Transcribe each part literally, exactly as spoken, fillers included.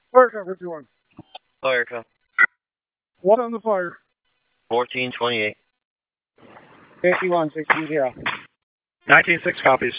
Fire car fifty-one. Fire car. What's on the fire? fourteen twenty-eight. fifty-one sixty. nineteen six copies.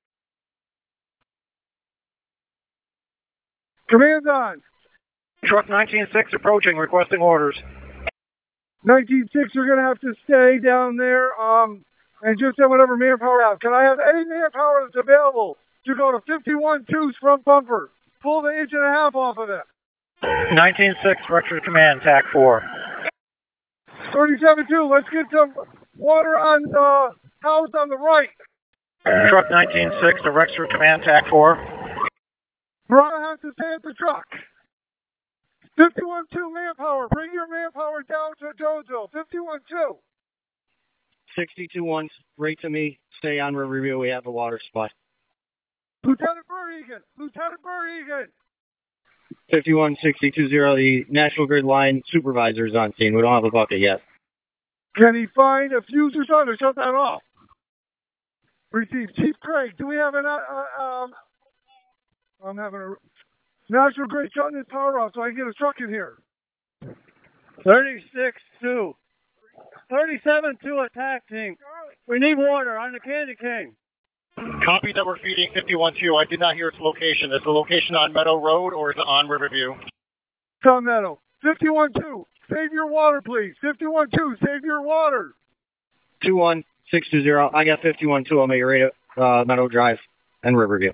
Command's on. Truck nineteen six approaching, requesting orders. nineteen six, you're going to have to stay down there um, and just have whatever manpower you have. Can I have any manpower that's available to go to fifty-one two's front bumper? Pull the inch and a half off of it. nineteen six, Rexford Command, T A C four. thirty-seven two, let's get some water on the house on the right. Truck nineteen six to Rexford Command, T A C four. Brother has to stay at the truck. fifty-one two manpower, bring your manpower down to Jonesville. fifty-one two. sixty-two one, right to me. Stay on Riverview. We have a water supply. Lieutenant Burregan, Lieutenant Burregan. fifty-one sixty-two zero, the National Grid line supervisor is on scene. We don't have a bucket yet. Can he find a fuse or something to shut that off? Receive. Chief Craig, do we have an, uh, um, I'm having a, National Grid shutting his power off so I can get a truck in here. thirty-six two. thirty-seven two attack team. We need water on the Candy King. Copy that we're feeding fifty-one two. I did not hear its location. Is the location on Meadow Road or is it on Riverview? Tom Meadow. fifty-one two, save your water, please. fifty-one two, save your water. two one six two zero. I got fifty-one two on my radio, uh, Meadow Drive and Riverview.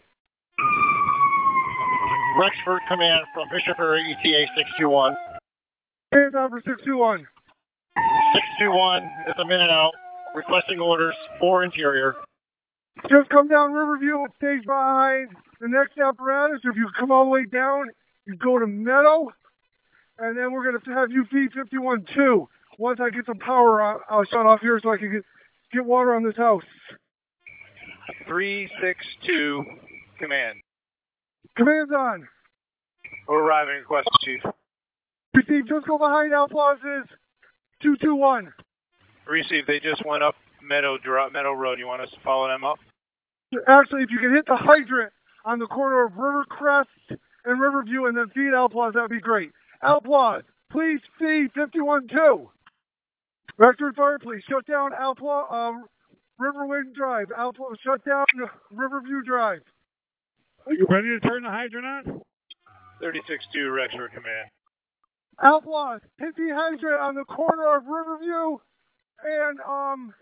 Rexford Command from Bishop Area E T A six two one. Hands on for six two one. six two one is a minute out. Requesting orders for interior. Just come down Riverview and stage behind the next apparatus. If you come all the way down, you go to Meadow, and then we're going to have you feed fifty-one two. Once I get some power, I'll, I'll shut off here so I can get, get water on this house. three six two, command. Command's on. We're arriving, request, Chief. Receive, just go behind Outlaws' two two one. Receive, they just went up Meadow, Meadow Road. You want us to follow them up? Actually, if you can hit the hydrant on the corner of Rivercrest and Riverview and then feed Outlaws, that would be great. Outlaws, please feed fifty-one two. Rexford Fire, please shut down Outlaw, uh, Riverwind Drive. Outlaw, shut down Riverview Drive. Are you ready to turn the hydrant on? thirty-six two, Rexford Command. Outlaws, hit the hydrant on the corner of Riverview and um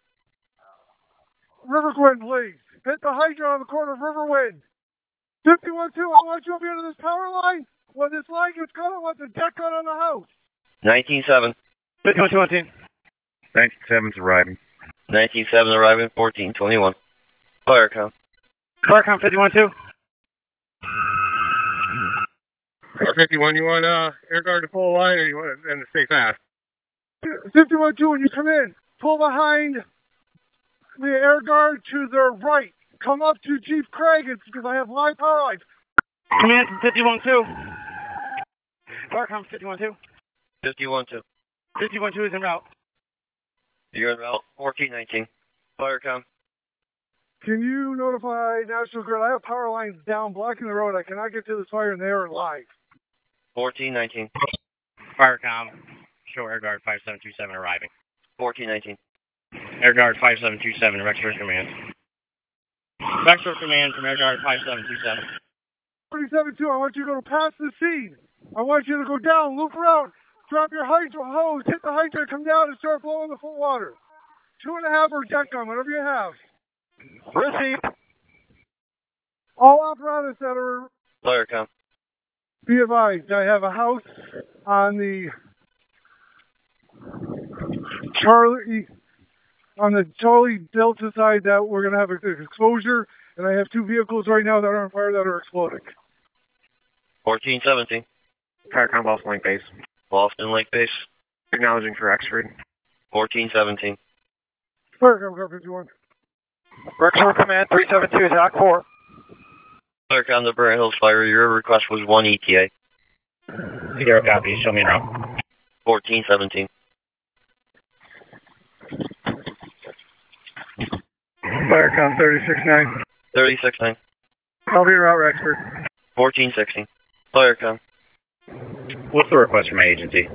Riverwind, please. Hit the hydrant on the corner of Riverwind. fifty-one two, I want you up here to this power line. When this line gets cut, I want the deck cut on the house. nineteen seven. fifty-one two, nineteen seven's arriving. nineteen seven arriving, fourteen twenty-one. Fire count. Fire count fifty-one two. fifty-one, you want uh, air guard to pull a line or you want them to stay fast? fifty-one two, when you come in, pull behind the air guard to the right. Come up to Chief Craig because I have live power lines. Command from fifty-one two. Fire count fifty-one two. fifty-one two. fifty-one two is en route. You're en route, fourteen nineteen. Fire count. Can you notify National Grid? I have power lines down blocking the road. I cannot get to this fire and they are live. fourteen nineteen. Firecom, show Air Guard five seven two seven arriving. fourteen nineteen. Air Guard five seven two seven, Rexford Command. Rexford Command from Air Guard five seven two seven. thirty-seven two, I want you to go past the scene. I want you to go down, loop around, drop your hydrant hose, hit the hydrant, come down and start blowing the full water. Two and a half or deck gun, whatever you have. Receive. All apparatus that are... Fire count. Be advised, I have a house on the Charlie, on the Charlie Delta side that we're going to have an exposure, and I have two vehicles right now that are on fire that are exploding. fourteen seventeen. Firecom Boston Lake Base. Boston Lake Base. Acknowledging for Rexford. fourteen seventeen. Firecom, car fifty-one. Rexford Command three seven two, Attack four. Fire count the Burnt Hills Fire. Your request was one E T A. Zero copy, show me en route. fourteen seventeen. Firecom thirty-six nine. thirty-six nine. I'll be around Rexford. fourteen sixteen. Fire count. What's the request from my agency?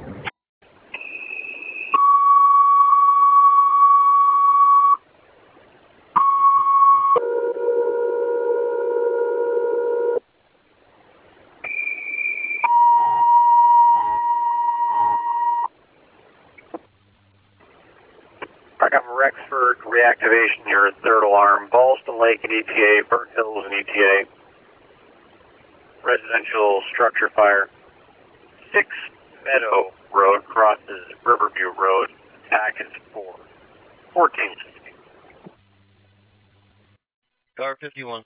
Park up Rexford, reactivation, your third alarm. Ballston Lake and E T A, Burnt Hills and E T A. Residential structure fire. Six Meadow Road crosses Riverview Road. Attack is four. fourteen sixty. Car fifty-one.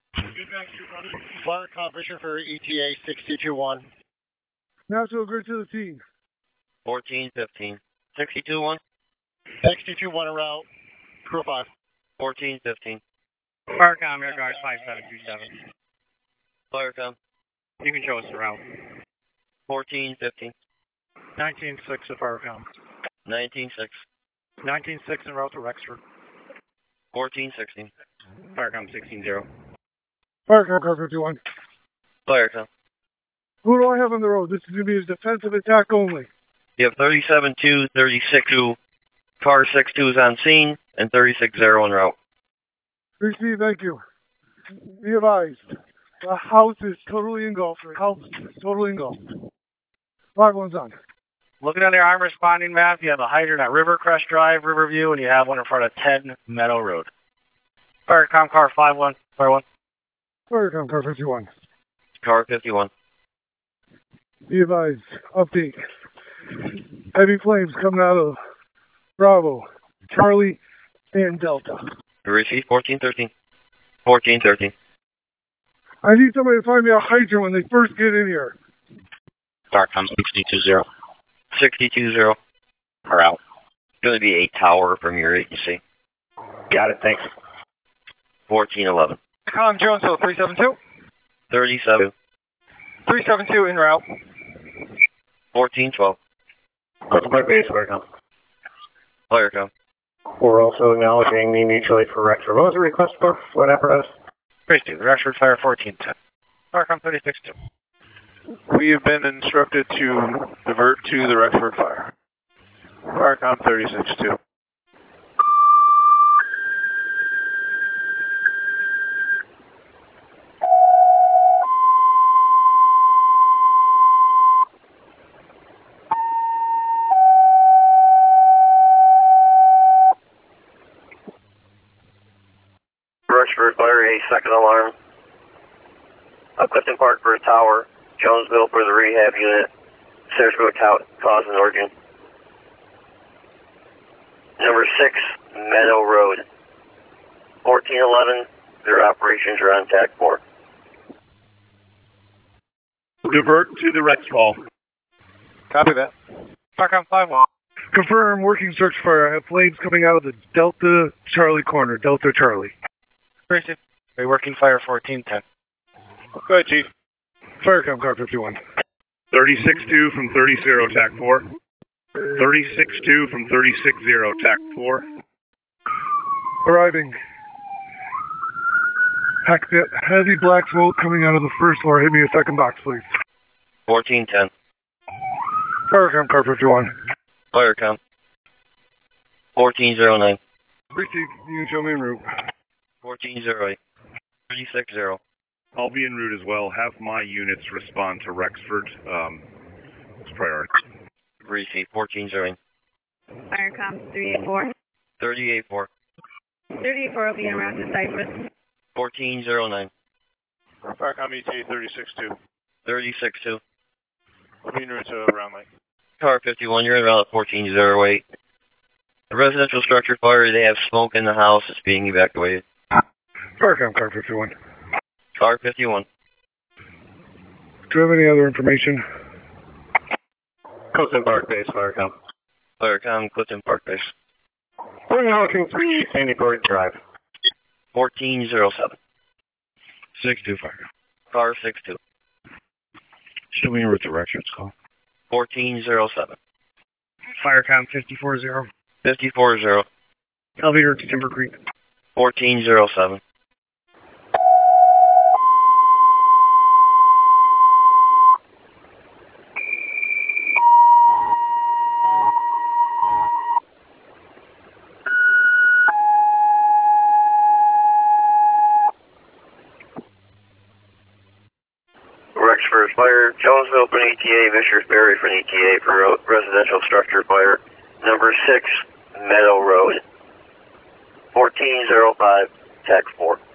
Fire confirmation for E T A six two two one. National Grid to the team. fourteen fifteen. sixty-two one. six two two one en route. Crew five. fourteen fifteen. Firecom, Air Guard five seven two seven. Firecom. You can show us the route. fourteen fifteen. nineteen six at Firecom. nineteen six. nineteen six en route to Rexford. fourteen sixteen. Firecom sixteen zero. Firecom, car fifty-one. Firecom. Who do I have on the road? This is going to be a defensive attack only. You have thirty-seven two, thirty-six two. Car six two is on scene, and thirty-six zero en route. Receive, thank you. Be advised. The house is totally engulfed. The house is totally engulfed. Five one's on. Looking at the arm responding map, you have a hydrant at Rivercrest Drive, Riverview, and you have one in front of ten Meadow Road. Firecom, car five one. Fire one. Firecom, car fifty-one. Car fifty-one. Be advised. Update. Heavy flames coming out of Bravo, Charlie, and Delta. Receive fourteen thirteen. fourteen thirteen. I need somebody to find me a hydrant when they first get in here. Firecom sixty-two zero. sixty-two zero. We're out. It's going to be a tower from your agency. Got it, thanks. fourteen eleven. Com Jonesville three seven two. thirty-seven. three seven two en route. fourteen twelve. Close my base, Firecom. Firecom. We're also acknowledging the mutual aid for Rexford. What was the request for? What apparatus? Christy, the Rexford Fire fourteen ten. Firecom thirty-six two. We have been instructed to divert to the Rexford fire. Firecom thirty-six two. Rexford fire, a second alarm. Up Clifton Park for a tower. Jonesville for the rehab unit. Sarasburg cause and origin. Number six, Meadow Road. fourteen eleven, their operations are on tack four. Divert to the Rex Hall. Copy that. Firecom five one. Confirm working search fire. I have flames coming out of the Delta Charlie corner. Delta Charlie. Christy, are you working Fire fourteen ten? Go ahead, Chief. Firecom, car fifty-one. thirty-six two from thirty zero, tack four. thirty-six two from thirty-six zero, tack four. Arriving. Heck, that heavy black smoke coming out of the first floor. Hit me a second box, please. fourteen ten. Firecom, car fifty-one. Firecom. fourteen oh nine. Receive. You show me en route. fourteen oh eight. thirty-six zero. I'll be en route as well. Have my units respond to Rexford. Um, it's priority. Receive fourteen oh eight. Firecom three eight four. thirty-eight four. three eight four will be en route to Cypress. fourteen oh nine. Firecom E T A thirty-six two. thirty-six two. We'll be en route to Round Lake. Car fifty-one, you're in route fourteen oh eight. The residential structure fire, they have smoke in the house. It's being evacuated. Firecom, car fifty-one. Car fifty-one. Do you have any other information? Clifton Park Base, Firecom. Firecom, Clifton Park Base. We're acknowledging three Sandy Gordon Drive. fourteen oh seven. six two, Firecom. Car six two. Show me en route to Rexford's call. fourteen oh seven. Firecom fifty-four zero. fifty-four zero. Elevator to Timber Creek. fourteen oh seven. Rexford Fire, Jonesville for an E T A, Fishersbury for an E T A for residential structure fire, number six, Meadow Road, fourteen oh five, Tech four.